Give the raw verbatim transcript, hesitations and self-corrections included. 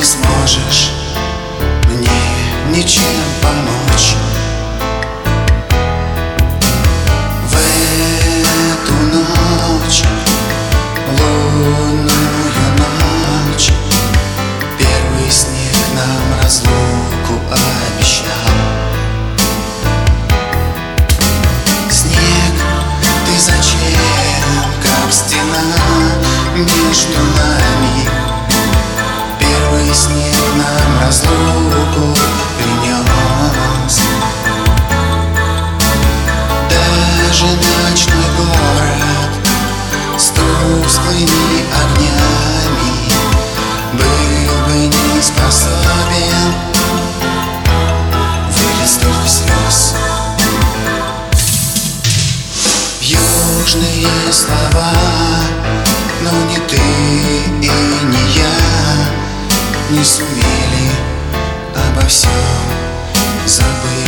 не сможешь мне ничем помочь. В эту ночь, лунную ночь, первый снег нам разлуку обещал. Снег, ты зачем, как стена между нами? Первый снег нам разлуку принес. Даже ночной город с тусклыми огнями был бы не способен вылить столько слез. Южные слова, но ни ты и не я не сумели обо всем забыть.